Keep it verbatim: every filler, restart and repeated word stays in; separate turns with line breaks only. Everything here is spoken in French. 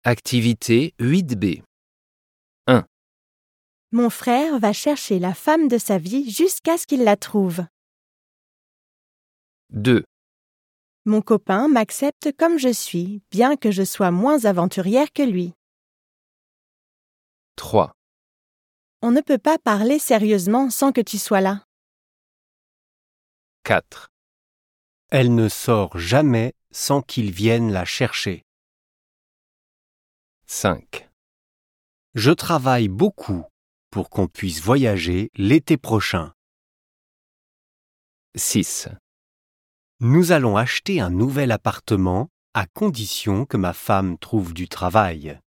Activité huit B.
Mon frère va chercher la femme de sa vie jusqu'à ce qu'il la trouve.
deux.
Mon copain m'accepte comme je suis, bien que je sois moins aventurière que lui.
trois.
On ne peut pas parler sérieusement sans que tu sois là.
quatre.
Elle ne sort jamais sans qu'il vienne la chercher.
cinq.
Je travaille beaucoup pour qu'on puisse voyager l'été prochain.
six.
Nous allons acheter un nouvel appartement à condition que ma femme trouve du travail.